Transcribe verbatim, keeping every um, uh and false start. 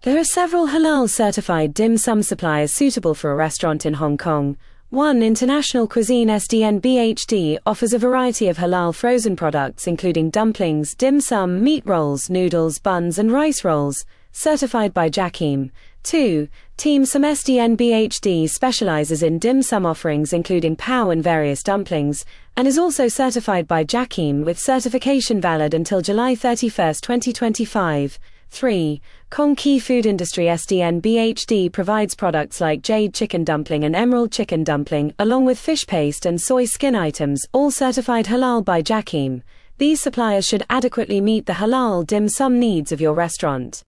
There are several halal-certified dim sum suppliers suitable for a restaurant in Hong Kong. one International Cuisine S D N B H D offers a variety of halal frozen products including dumplings, dim sum, meat rolls, noodles, buns and rice rolls, certified by Jakim. two Team Sum S D N B H D specializes in dim sum offerings including pao and various dumplings, and is also certified by Jakim with certification valid until July thirty-first, twenty twenty-five. three Kong Key Food Industry S D N B H D provides products like jade chicken dumpling and emerald chicken dumpling, along with fish paste and soy skin items, all certified halal by Jakim. These suppliers should adequately meet the halal dim sum needs of your restaurant.